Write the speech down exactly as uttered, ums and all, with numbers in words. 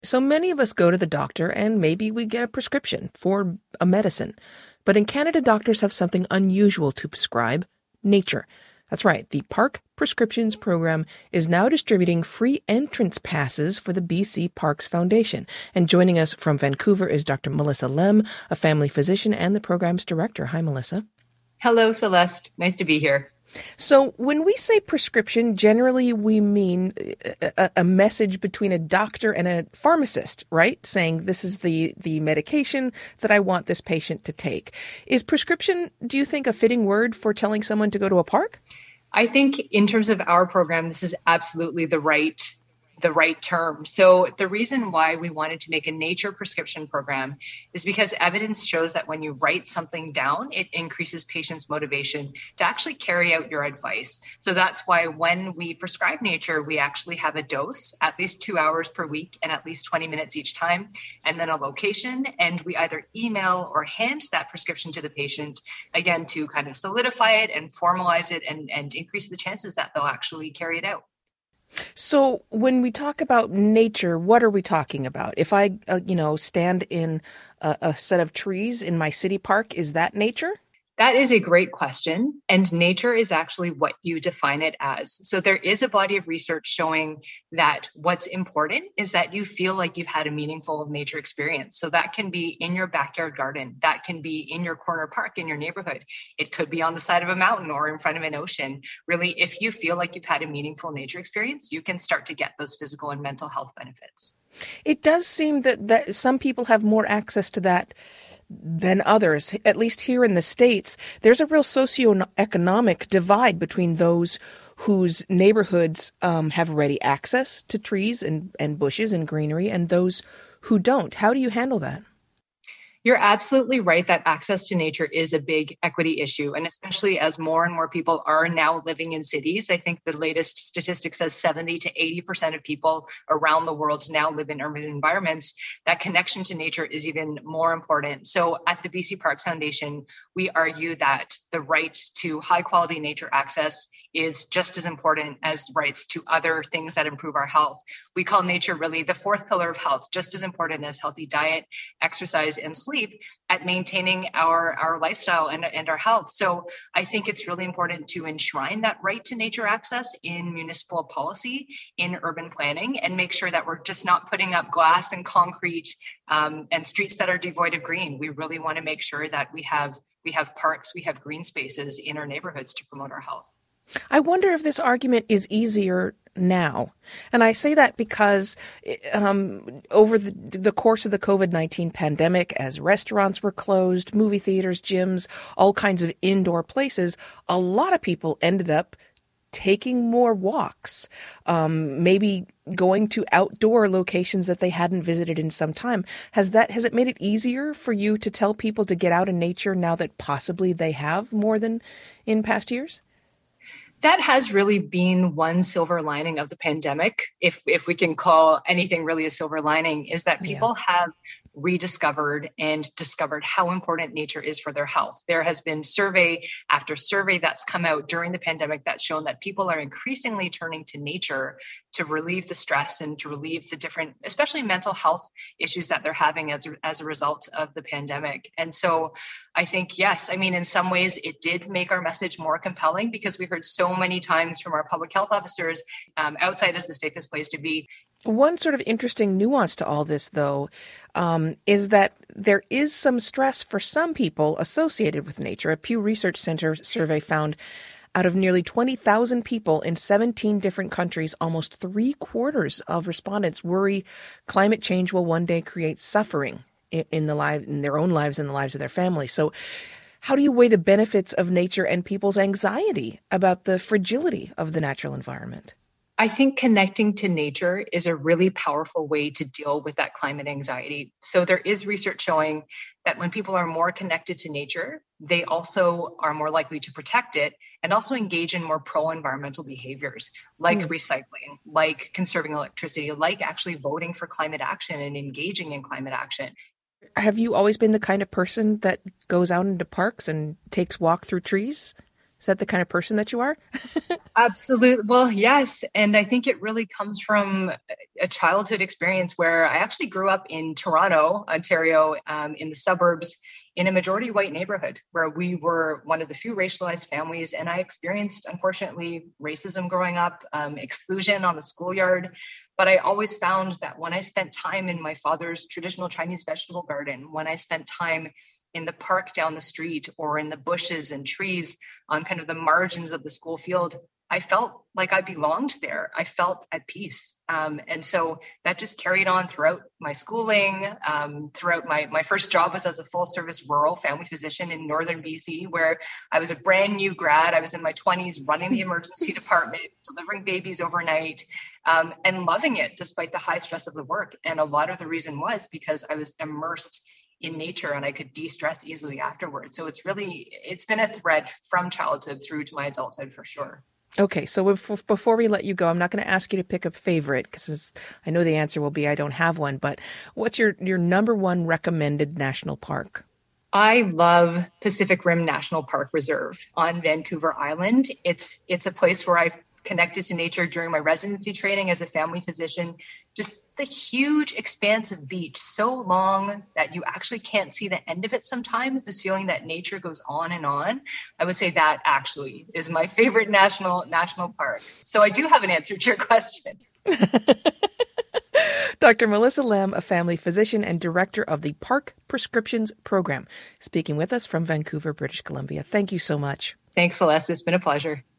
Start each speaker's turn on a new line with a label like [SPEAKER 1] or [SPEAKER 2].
[SPEAKER 1] So many of us go to the doctor and maybe we get a prescription for a medicine. But in Canada, doctors have something unusual to prescribe: nature. That's right. The Park Prescriptions Program is now distributing free entrance passes for the B C Parks Foundation. And joining us from Vancouver is Doctor Melissa Lem, a family physician and the program's director. Hi, Melissa.
[SPEAKER 2] Hello, Celeste. Nice to be here.
[SPEAKER 1] So when we say prescription, generally we mean a, a message between a doctor and a pharmacist, right? Saying this is the, the medication that I want this patient to take. Is prescription, do you think, a fitting word for telling someone to go to a park?
[SPEAKER 2] I think in terms of our program, this is absolutely the right the right term. So the reason why we wanted to make a nature prescription program is because evidence shows that when you write something down, it increases patients' motivation to actually carry out your advice. So that's why when we prescribe nature, we actually have a dose, at least two hours per week and at least twenty minutes each time, and then a location. And we either email or hand that prescription to the patient, again, to kind of solidify it and formalize it and, and increase the chances that they'll actually carry it out.
[SPEAKER 1] So when we talk about nature, what are we talking about? If I, uh, you know, stand in a, a set of trees in my city park, is that nature?
[SPEAKER 2] That is a great question. And nature is actually what you define it as. So there is a body of research showing that what's important is that you feel like you've had a meaningful nature experience. So that can be in your backyard garden. That can be in your corner park in your neighborhood. It could be on the side of a mountain or in front of an ocean. Really, if you feel like you've had a meaningful nature experience, you can start to get those physical and mental health benefits.
[SPEAKER 1] It does seem that, that some people have more access to that than others. At least here in the States, there's a real socioeconomic divide between those whose neighborhoods um, have ready access to trees and, and bushes and greenery and those who don't. How do you handle that?
[SPEAKER 2] You're absolutely right that access to nature is a big equity issue. And especially as more and more people are now living in cities, I think the latest statistic says seventy to eighty percent of people around the world now live in urban environments. That connection to nature is even more important. So at the B C Parks Foundation, we argue that the right to high quality nature access is just as important as rights to other things that improve our health. We call nature really the fourth pillar of health, just as important as healthy diet, exercise, and sleep at maintaining our, our lifestyle and, and our health. So I think it's really important to enshrine that right to nature access in municipal policy, in urban planning, and make sure that we're just not putting up glass and concrete um, and streets that are devoid of green. We really want to make sure that we have we have parks, we have green spaces in our neighborhoods to promote our health.
[SPEAKER 1] I wonder if this argument is easier now. And I say that because um, over the, the course of the covid nineteen pandemic, as restaurants were closed, movie theaters, gyms, all kinds of indoor places, a lot of people ended up taking more walks, um, maybe going to outdoor locations that they hadn't visited in some time. Has that, has it made it easier for you to tell people to get out in nature now that possibly they have more than in past years?
[SPEAKER 2] That has really been one silver lining of the pandemic, if if we can call anything really a silver lining, is that people yeah. have rediscovered and discovered how important nature is for their health. There has been survey after survey that's come out during the pandemic that's shown that people are increasingly turning to nature to relieve the stress and to relieve the different, especially mental health issues that they're having as a, as a result of the pandemic. And so I think, yes, I mean, in some ways it did make our message more compelling because we heard so many times from our public health officers, um, outside is the safest place to be.
[SPEAKER 1] One sort of interesting nuance to all this, though, um, is that there is some stress for some people associated with nature. A Pew Research Center survey found out of nearly twenty thousand people in seventeen different countries, almost three quarters of respondents worry climate change will one day create suffering in, in the life, in their own lives and the lives of their families. So how do you weigh the benefits of nature and people's anxiety about the fragility of the natural environment?
[SPEAKER 2] I think connecting to nature is a really powerful way to deal with that climate anxiety. So there is research showing that when people are more connected to nature, they also are more likely to protect it and also engage in more pro-environmental behaviors like mm. recycling, like conserving electricity, like actually voting for climate action and engaging in climate action.
[SPEAKER 1] Have you always been the kind of person that goes out into parks and takes walk through trees? Is that the kind of person that you are?
[SPEAKER 2] Absolutely. Well, yes. And I think it really comes from a childhood experience where I actually grew up in Toronto, Ontario, um, in the suburbs, in a majority white neighborhood where we were one of the few racialized families. And I experienced, unfortunately, racism growing up, um, exclusion on the schoolyard. But I always found that when I spent time in my father's traditional Chinese vegetable garden, when I spent time in the park down the street or in the bushes and trees on kind of the margins of the school field, I felt like I belonged there. I felt at peace. Um, and so that just carried on throughout my schooling, um, throughout my, my first job was as a full service rural family physician in northern B C, where I was a brand new grad. I was in my twenties running the emergency department, delivering babies overnight, um, and loving it despite the high stress of the work. And a lot of the reason was because I was immersed in nature and I could de-stress easily afterwards. So it's really, it's been a thread from childhood through to my adulthood for sure.
[SPEAKER 1] Okay, so before we let you go, I'm not going to ask you to pick a favorite because I know the answer will be I don't have one, but what's your, your number one recommended national park?
[SPEAKER 2] I love Pacific Rim National Park Reserve on Vancouver Island. It's it's a place where I've connected to nature during my residency training as a family physician. Just the huge expanse of beach, so long that you actually can't see the end of it sometimes, this feeling that nature goes on and on. I would say that actually is my favorite national national park. So I do have an answer to your question.
[SPEAKER 1] Doctor Melissa Lam, a family physician and director of the Park Prescriptions Program, speaking with us from Vancouver, British Columbia. Thank you so much.
[SPEAKER 2] Thanks, Celeste. It's been a pleasure.